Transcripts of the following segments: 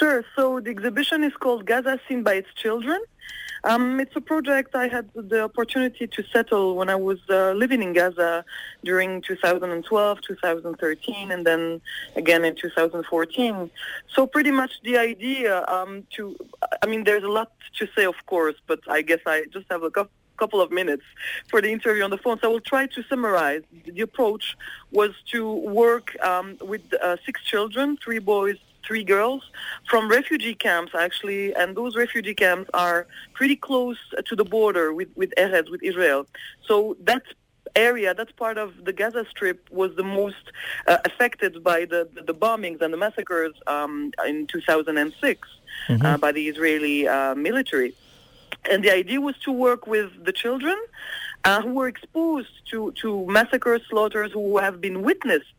Sure. So the exhibition is called Gaza Seen by Its Children. It's a project I had the opportunity to settle when I was living in Gaza during 2012, 2013, and then again in 2014. So pretty much the idea there's a lot to say, of course, but I guess I just have a couple of minutes for the interview on the phone. So I will try to summarize. The approach was to work with 6 children, 3 boys, 3 girls, from refugee camps, actually, and those refugee camps are pretty close to the border with Erez, with Israel. So that area, that part of the Gaza Strip was the most affected by the bombings and the massacres in 2006 by the Israeli military. And the idea was to work with the children who were exposed to massacres, slaughters, who have been witnessed.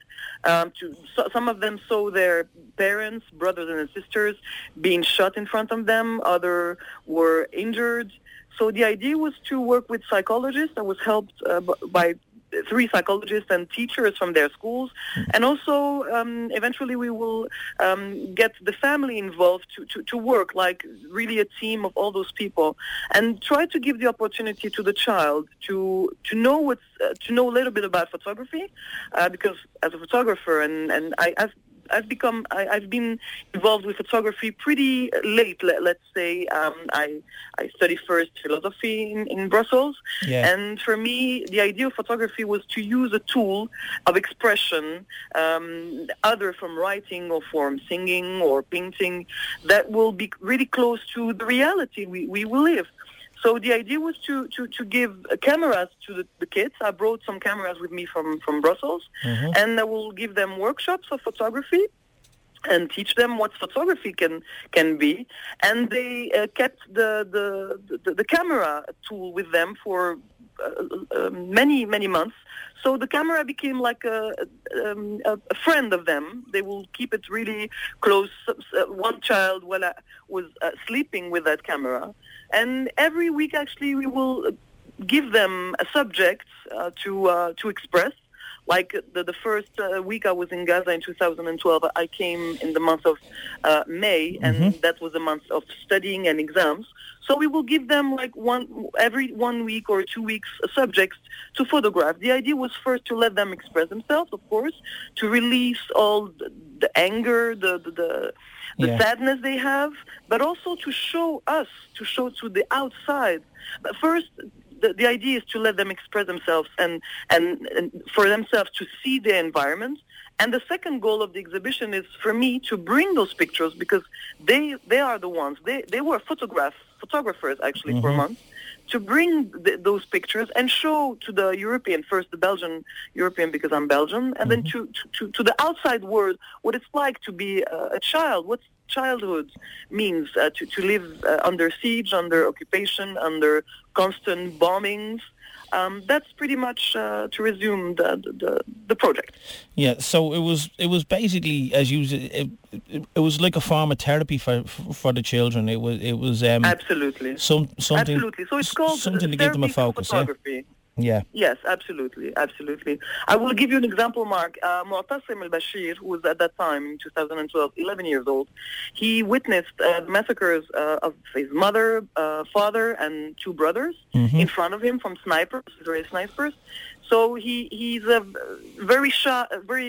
Some of them saw their parents, brothers and sisters being shot in front of them. Others were injured. So the idea was to work with psychologists. I was helped by 3 psychologists and teachers from their schools. And also, eventually we will get the family involved to work like really a team of all those people and try to give the opportunity to the child to know to know a little bit about photography, because as a photographer and I've been involved with photography pretty late. Let's say I studied first philosophy in Brussels, and for me the idea of photography was to use a tool of expression, other from writing or from singing or painting, that will be really close to the reality we will live. So the idea was to give cameras to the kids. I brought some cameras with me from Brussels, and I will give them workshops of photography and teach them what photography can be. And they kept the camera tool with them for many months. So the camera became like a friend of them. They will keep it really close. One child was sleeping with that camera. And every week, actually, we will give them a subject to express. Like the first week I was in Gaza in 2012, I came in the month of May, and that was a month of studying and exams. So we will give them like every 1 week or 2 weeks subjects to photograph. The idea was first to let them express themselves, of course, to release all the anger, the sadness they have, but also to show to the outside. But first, the idea is to let them express themselves and for themselves to see their environment. And the second goal of the exhibition is for me to bring those pictures, because they are the ones, they were photographers actually for months, to bring those pictures and show to the European, first the Belgian European because I'm Belgian, and then to the outside world what it's like to be a child, what childhood means, to live under siege, under occupation, under constant bombings. That's pretty much to resume the project. Yeah, so it was basically, as you said, it was like a form of therapy for the children. It was absolutely something. Absolutely. So it's called something to give them a focus. Photography. Yeah. Yes, absolutely. I will give you an example, Mark. Mu'tasim al-Bashir, who was at that time, in 2012, 11 years old, he witnessed the massacres of his mother, father, and 2 brothers in front of him from snipers, Israeli snipers. So he's a very shy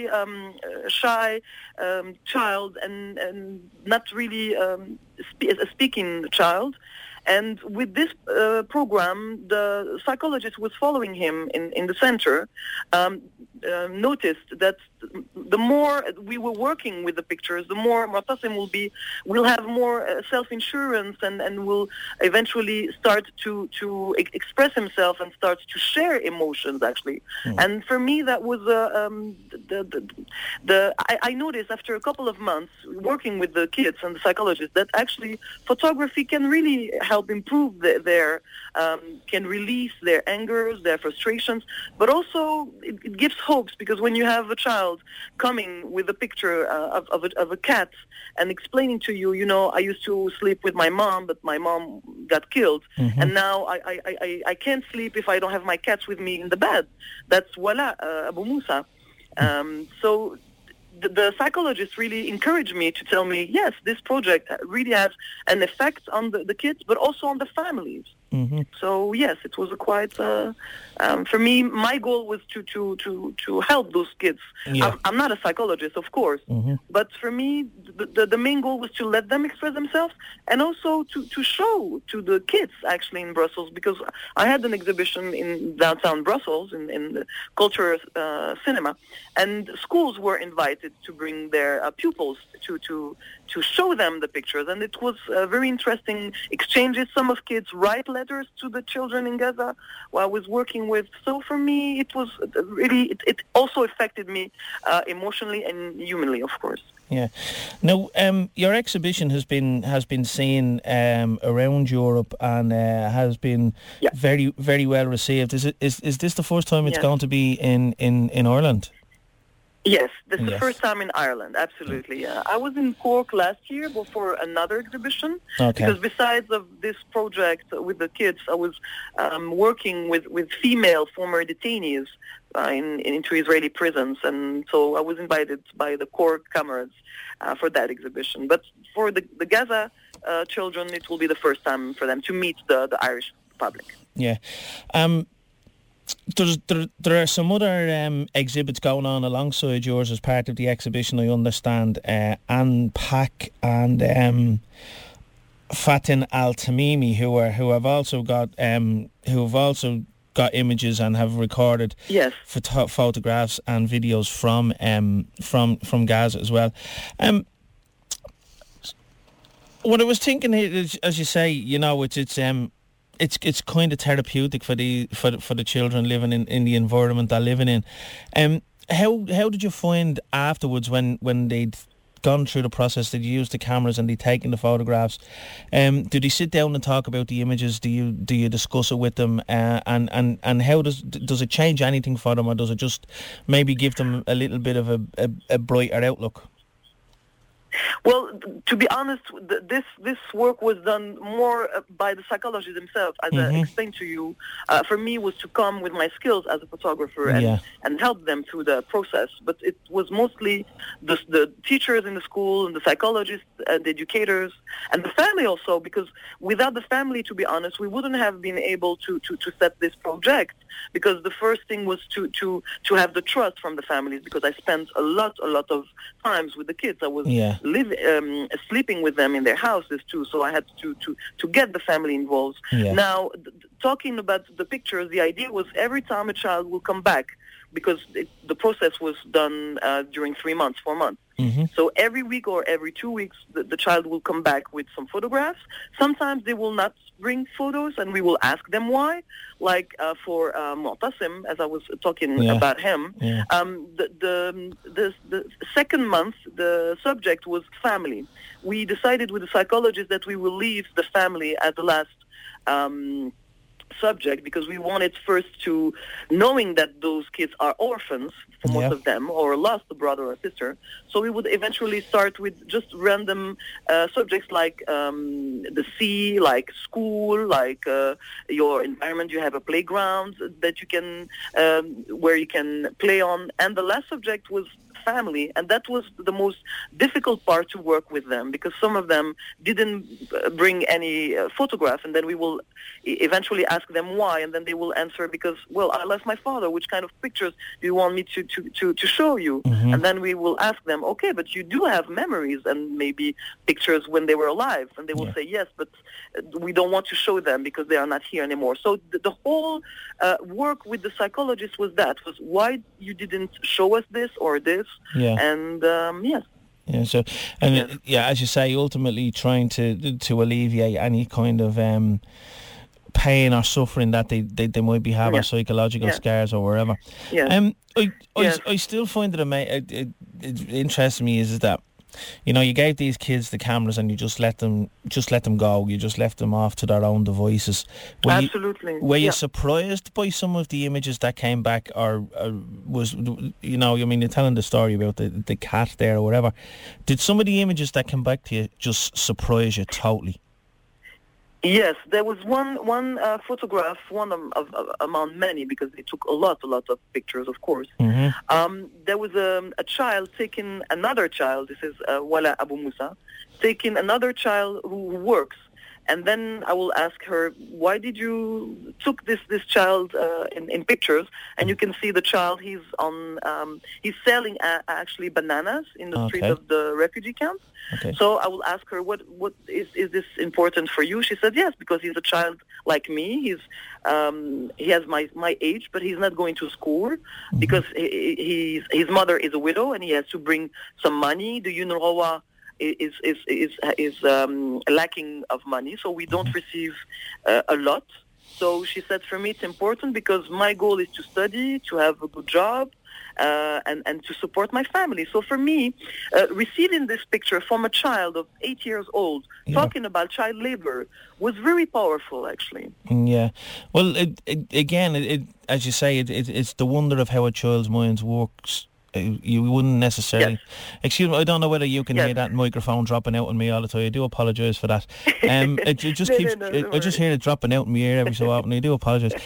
child and not really a speaking child. And with this program, the psychologist was following him in the center, noticed that the more we were working with the pictures, the more Mu'tasim will have more self-insurance and will eventually start to express himself and start to share emotions, actually. And for me, that was I noticed after a couple of months working with the kids and the psychologist that actually photography can really help improve can release their angers, their frustrations, but also it gives hopes, because when you have a child coming with a picture of a cat and explaining to you, I used to sleep with my mom, but my mom got killed, and now I can't sleep if I don't have my cats with me in the bed. That's Wala, Abu Musa. So the psychologist really encouraged me to tell me, yes, this project really has an effect on the kids, but also on the families. Mm-hmm. So yes, it was a quite. For me, my goal was to help those kids. Yeah. I'm not a psychologist, of course, but for me, the main goal was to let them express themselves, and also to show to the kids actually in Brussels, because I had an exhibition in downtown Brussels in the culture cinema, and schools were invited to bring their pupils to show them the pictures, and it was very interesting exchanges. Some of kids write letters to the children in Gaza who I was working with. So for me, it was really, it also affected me emotionally and humanly, of course. Yeah. Now, your exhibition has been seen around Europe and has been very, very well received. Is this the first time it's going to be in Ireland? Yes, this is the first time in Ireland, absolutely. Yeah. I was in Cork last year before another exhibition, because besides of this project with the kids, I was working with female former detainees into Israeli prisons, and so I was invited by the Cork comrades for that exhibition. But for the Gaza children, it will be the first time for them to meet the Irish public. Yeah. There are some other exhibits going on alongside yours as part of the exhibition, I understand. Anne Pack and Fatin Al-Tamimi, who have also got images and have recorded photographs and videos from Gaza as well. What I was thinking is, as you say, it's kind of therapeutic for the children living in the environment they're living in. How did you find afterwards when they'd gone through the process, they'd used the cameras and they'd taken the photographs? Did they sit down and talk about the images? Do you discuss it with them? And how does it change anything for them, or does it just maybe give them a little bit of a brighter outlook? Well, to be honest, this work was done more by the psychologists themselves. As I explained to you, for me was to come with my skills as a photographer and help them through the process. But it was mostly the teachers in the school and the psychologists and the educators and the family also, because without the family, to be honest, we wouldn't have been able to set this project, because the first thing was to have the trust from the families, because I spent a lot of times with the kids. I was sleeping with them in their houses too, so I had to get the family involved. Now, talking about the pictures, the idea was every time a child will come back, because the process was done during 4 months. So every week or every 2 weeks, the child will come back with some photographs. Sometimes they will not bring photos, and we will ask them why. Like for Mu'tasim, as I was talking about him, the second month, the subject was family. We decided with the psychologist that we will leave the family at the last subject, because we wanted first to, knowing that those kids are orphans for most of them, or lost a brother or sister, so we would eventually start with just random subjects like the sea, like school, like your environment. You have a playground that you can where you can play on, and the last subject was family, and that was the most difficult part to work with them, because some of them didn't bring any photograph, and then we will eventually ask them why, and then they will answer, because, well, I lost my father, which kind of pictures do you want me to show you? And then we will ask them, okay, but you do have memories and maybe pictures when they were alive, and they will say yes, but we don't want to show them because they are not here anymore. So the whole work with the psychologist was why you didn't show us this or this. And so as you say, ultimately trying to alleviate any kind of pain or suffering that they might be having, psychological scars or wherever. I still find it interests me is that, you gave these kids the cameras and you just let them go. You just left them off to their own devices. Were you surprised by some of the images that came back, or was, you're telling the story about the cat there or whatever. Did some of the images that came back to you just surprise you totally? Yes, there was one photograph, among many, because they took a lot of pictures, of course. There was a child taking another child. This is Wala Abu Musa, taking another child who works. And then I will ask her, why did you took this child in pictures? And you can see the child. He's selling actually bananas in the street of the refugee camp. Okay. So I will ask her, what is this important for you? She said yes, because he's a child like me. He has my age, but he's not going to school because his mother is a widow and he has to bring some money. The UNRWA is lacking of money, so we don't receive a lot. So she said, for me it's important because my goal is to study, to have a good job, and to support my family. So for me, receiving this picture from a child of 8 years old talking about child labor was very powerful, actually. Yeah. Well, again, as you say, it's the wonder of how a child's mind works. You wouldn't necessarily... Yes. Excuse me, I don't know whether you can hear that microphone dropping out on me all the time. I do apologise for that. It just keeps... I just hear it dropping out in my ear every so often. I do apologise.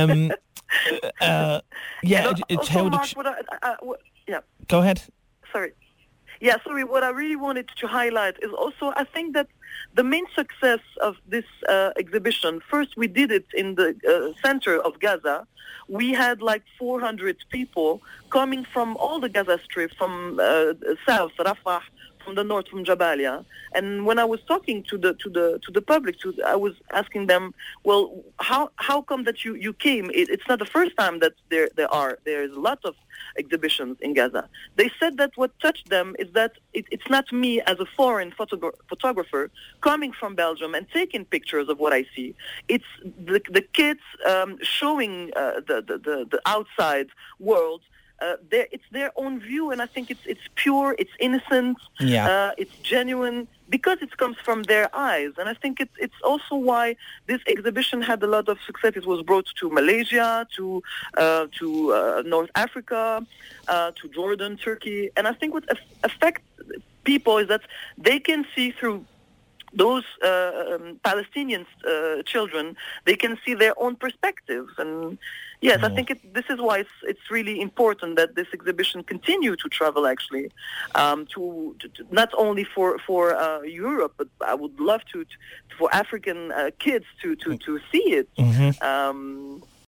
It's how... Mark, Go ahead. Sorry. Yeah, sorry, what I really wanted to highlight is also, I think that the main success of this exhibition, first we did it in the center of Gaza. We had like 400 people coming from all the Gaza Strip, from south, Rafah, from the north, from Jabalia. And when I was talking to the public, I was asking them, well, how come that you came? It's not the first time that there's a lot of exhibitions in Gaza. They said that what touched them is that it's not me as a foreign photographer coming from Belgium and taking pictures of what I see. It's the kids showing the outside world. It's their own view, and I think it's pure, it's innocent, it's genuine, because it comes from their eyes. And I think it's also why this exhibition had a lot of success. It was brought to Malaysia, to North Africa, to Jordan, Turkey. And I think what affects people is that they can see through those Palestinian children, they can see their own perspectives. And yes, I think this is why it's really important that this exhibition continue to travel, actually, to not only for Europe, but I would love for African kids to see it.